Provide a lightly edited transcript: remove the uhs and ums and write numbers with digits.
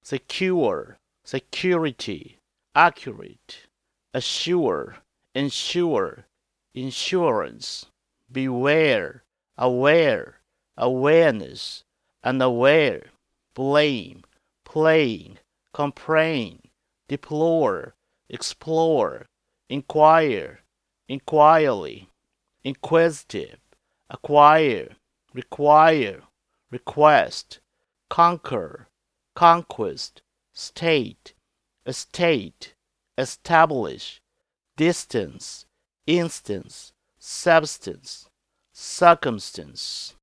secure, security, accurate, assure, ensure, insurance, beware, aware, awareness, unaware, blame, playing, complain, deplore, explore, inquire, inquiry, inquisitive, acquire, require, request, conquer, conquest, state, estate, establish, distance, instance, substance, circumstance.